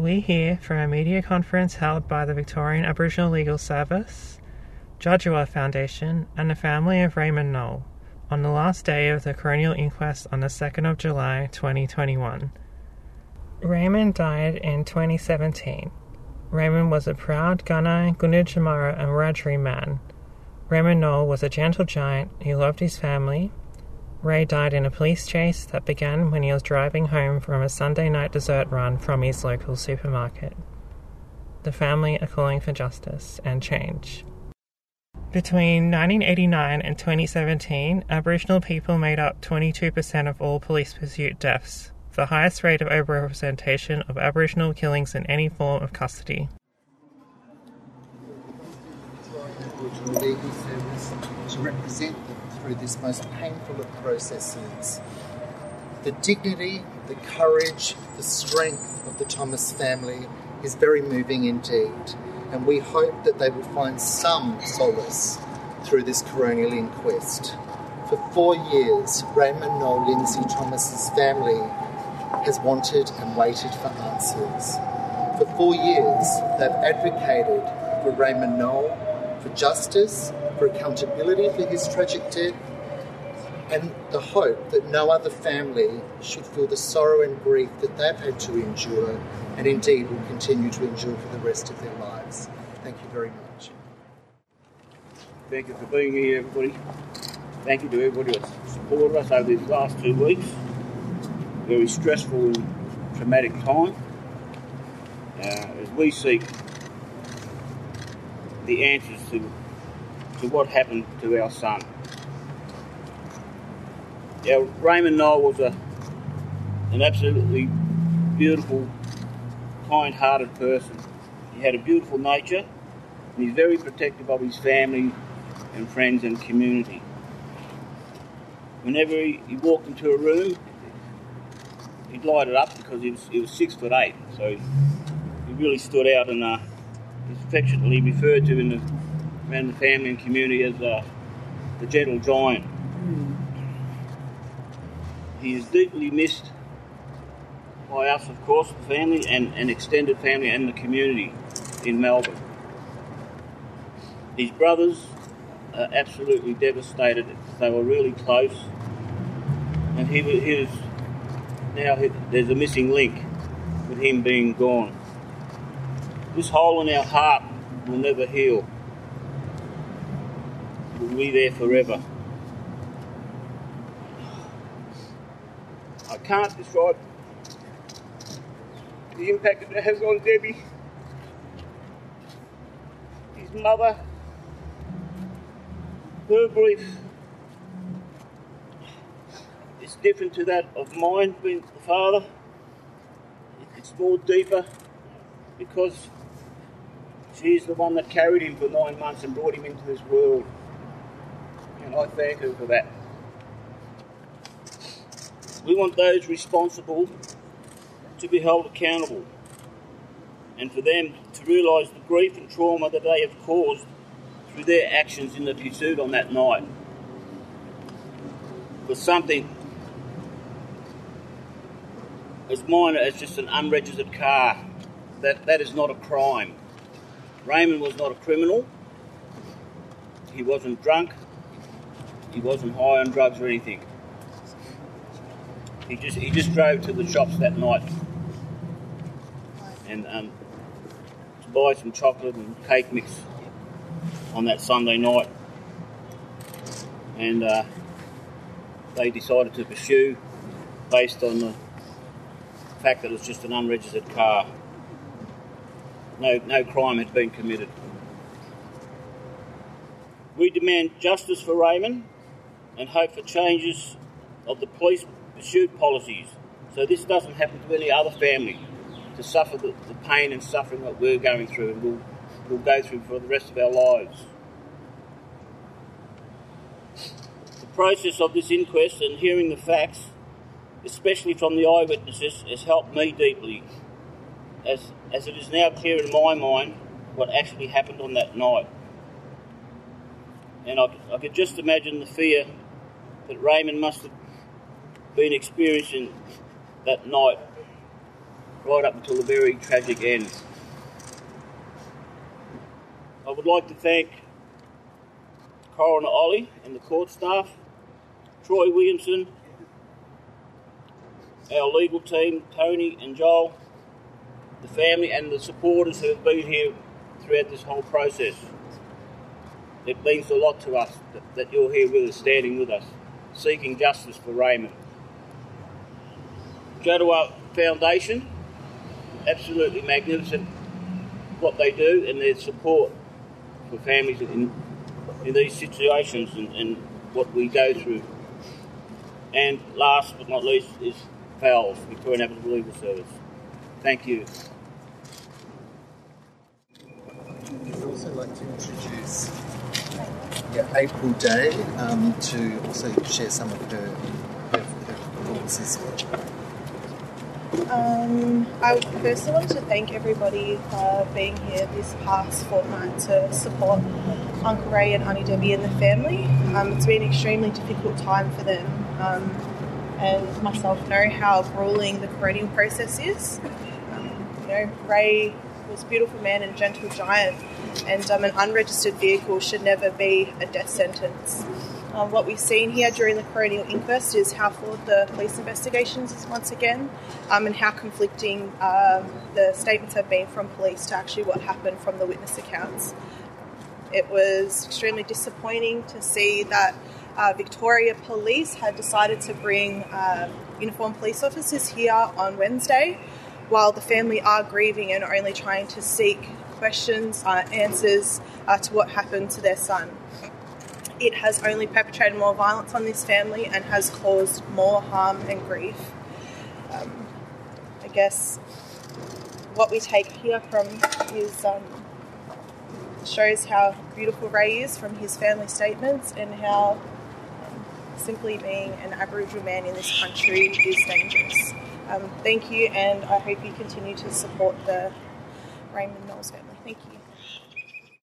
We hear from a media conference held by the Victorian Aboriginal Legal Service, Djadjuwa Foundation and the family of Raymond Noel on the last day of the coronial inquest on the 2nd of July 2021. Raymond died in 2017. Raymond was a proud Gunai, Gunditjmara and Wiradjuri man. Raymond Noel was a gentle giant who loved his family. Ray died in a police chase that began when he was driving home from a Sunday night dessert run from his local supermarket. The family are calling for justice and change. Between 1989 and 2017, Aboriginal people made up 22% of all police pursuit deaths, the highest rate of overrepresentation of Aboriginal killings in any form of custody. Aboriginal Legal Service to represent them through this most painful of processes. The dignity, the courage, the strength of the Thomas family is very moving indeed, and we hope that they will find some solace through this coronial inquest. For 4 years, Raymond Noel Lindsay Thomas's family has wanted and waited for answers. For 4 years, they've advocated for Raymond Noel, for justice, for accountability for his tragic death, and the hope that no other family should feel the sorrow and grief that they've had to endure, and indeed will continue to endure for the rest of their lives. Thank you very much. Thank you for being here, everybody. Thank you to everybody that's supported us over these last 2 weeks. Very stressful and traumatic time. As we seek the answers to what happened to our son. Raymond Noel was an absolutely beautiful, kind-hearted person. He had a beautiful nature, and he's very protective of his family and friends and community. Whenever he walked into a room, he'd light it up because he was 6'8", so he really stood out, and he's affectionately referred to around the family and community as the gentle giant. He is deeply missed by us, of course, the family and extended family and the community in Melbourne. His brothers are absolutely devastated. They were really close, and he was now there's a missing link with him being gone. This hole in our heart will never heal. It will be there forever. I can't describe the impact that it has on Debbie, his mother. Her grief is different to that of mine, being the father. It's more deeper because she is the one that carried him for 9 months and brought him into this world. And I thank her for that. We want those responsible to be held accountable, and for them to realise the grief and trauma that they have caused through their actions in the pursuit on that night. For something as minor as just an unregistered car, that is not a crime. Raymond was not a criminal. He wasn't drunk. He wasn't high on drugs or anything. He just drove to the shops that night and to buy some chocolate and cake mix on that Sunday night, and they decided to pursue based on the fact that it was just an unregistered car. No crime had been committed. We demand justice for Raymond and hope for changes of the police pursuit policies so this doesn't happen to any other family to suffer the pain and suffering that we're going through and we'll go through for the rest of our lives. The process of this inquest and hearing the facts, especially from the eyewitnesses, has helped me deeply, as it is now clear in my mind what actually happened on that night. And I could just imagine the fear that Raymond must have been experiencing that night. right up until the very tragic end. I would like to thank Coroner Ollie and the court staff, Troy Williamson, our legal team, Tony and Joel, the family and the supporters who have been here throughout this whole process. It means a lot to us that you're here with us, standing with us, seeking justice for Raymond. Jaduar Foundation, absolutely magnificent what they do and their support for families in these situations and what we go through. And last but not least is VALS, Victorian Aboriginal Legal Service. Thank you. I'd also like to introduce April Day to also share some of her thoughts as well. I personally want to thank everybody for being here this past fortnight to support Uncle Ray and Auntie Debbie and the family. It's been an extremely difficult time for them, and myself know how gruelling the coronial process is. Ray was a beautiful man and a gentle giant, and an unregistered vehicle should never be a death sentence. What we've seen here during the coronial inquest is how flawed the police investigations is once again, and how conflicting the statements have been from police to actually what happened from the witness accounts. It was extremely disappointing to see that Victoria Police had decided to bring uniformed police officers here on Wednesday, while the family are grieving and are only trying to seek questions, answers to what happened to their son. It has only perpetrated more violence on this family and has caused more harm and grief. I guess what we take here from is shows how beautiful Ray is from his family statements, and how simply being an Aboriginal man in this country is dangerous. Thank you, and I hope you continue to support the Raymond Knowles family. Thank you.